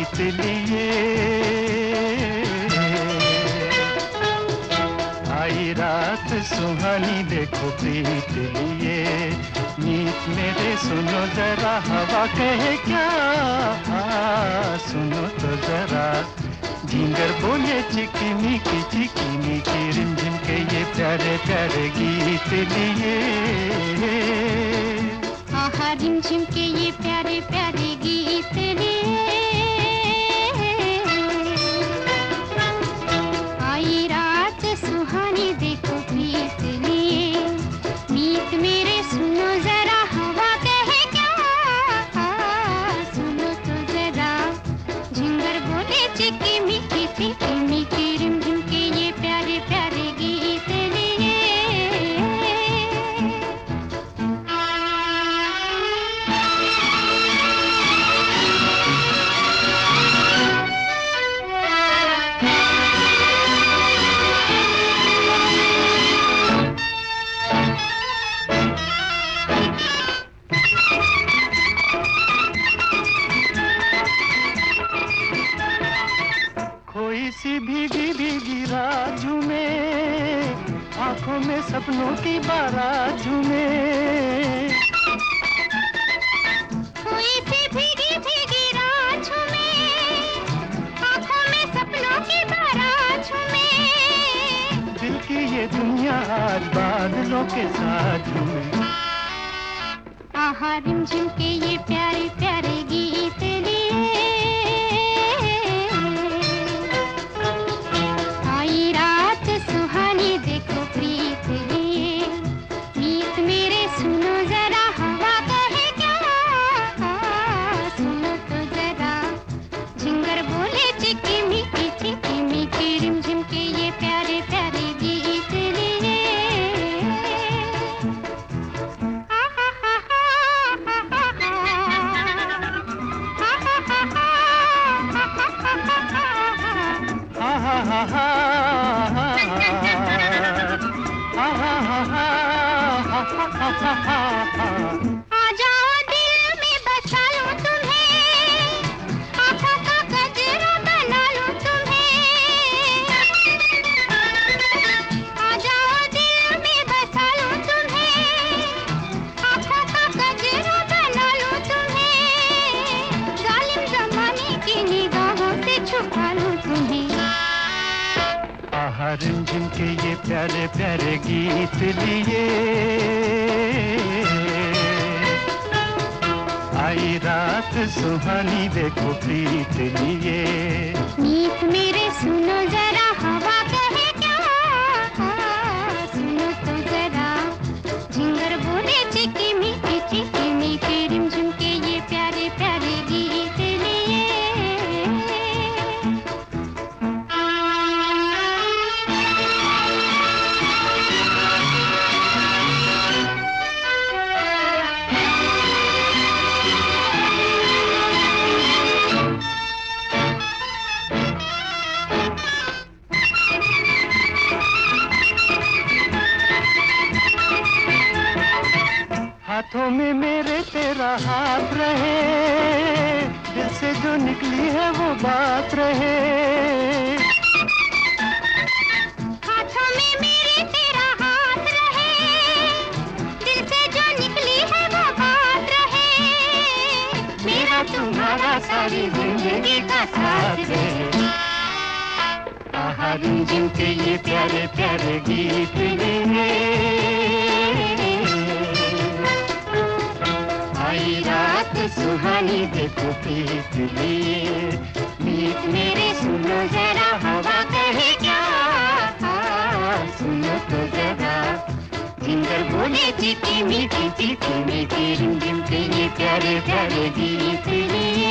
गीत लिए। आई रात सुहानी देखो प्रीत लिए, मीत मेरे सुनो जरा हवा कहे क्या, सुनो तो जरा झिंगर बोले चिकी मिकी रिमझिम के ये प्यारे प्यारे गीत लिए। आहा रिमझिम के ये प्यारे प्यारे गीत लिए। आई रात सुहानी देखो प्रीत लिए, मीत मेरे सुनो जरा हवा कहे क्या, सुनो तो जरा झिंगर बोले चिकी मिकी रिमझिम के ये प्यारे प्यारे गीत लिए। कोई सी भीगी भीगी रात झूमे, आंखों में सपनों की बारात झूमे। कोई सी भीगी भीगी रात झूमे, आंखों में सपनों की बारात झूमे। दिल की ये दुनिया आज बादलों के साथ झूमे। आहा रिमझिम के ये प्यारे प्यारे गीत लिए। आई रात सुहानी देखो प्रीत लिए, मीत मेरे सुनो जरा हवा कहे क्या, सुनो तो जरा झिंगर बोले चिकी मिकी रिमझिम के ये प्यारे प्यारे गीत लिए। आ जाओ दिल में बसा लूं तुम्हें, आँखों का गजरा बना लूं तुम्हें। आ जाओ दिल में बसा लूं तुम्हें, आँखों का गजरा बना लूं तुम्हें। जालिम जमाने की निगाहों से छुपा लूं तुम्हें। आहा रिमझिम के ये प्यारे प्यारे गीत लिए। आई रात सुहानी देखो प्रीत लिए, मीत मेरे सुनो जरा हवा कहे क्या, सुनो तो जरा झिंगर बोले चिकी मिकी रिमझिम के ये प्यारे प्यारे गीत लिए। हाथों में मेरे तेरा हाथ रहे, दिल से जो निकली है वो बात रहे। हाथों में मेरे तेरा हाथ रहे, दिल से जो निकली है वो बात रहे। मेरा तुम्हारा सारी जिंदगी का साथ रहे। आहा रिमझिम के ये प्यारे प्यारे गीत लिए। आई रात सुहानी देखो प्रीत लिए, मीत मेरे सुनो जरा हवा कहे क्या, सुनो तो जरा झिंगर बोले चिकी मिकी रिमझिम के ये प्यारे प्यारे गीत लिए।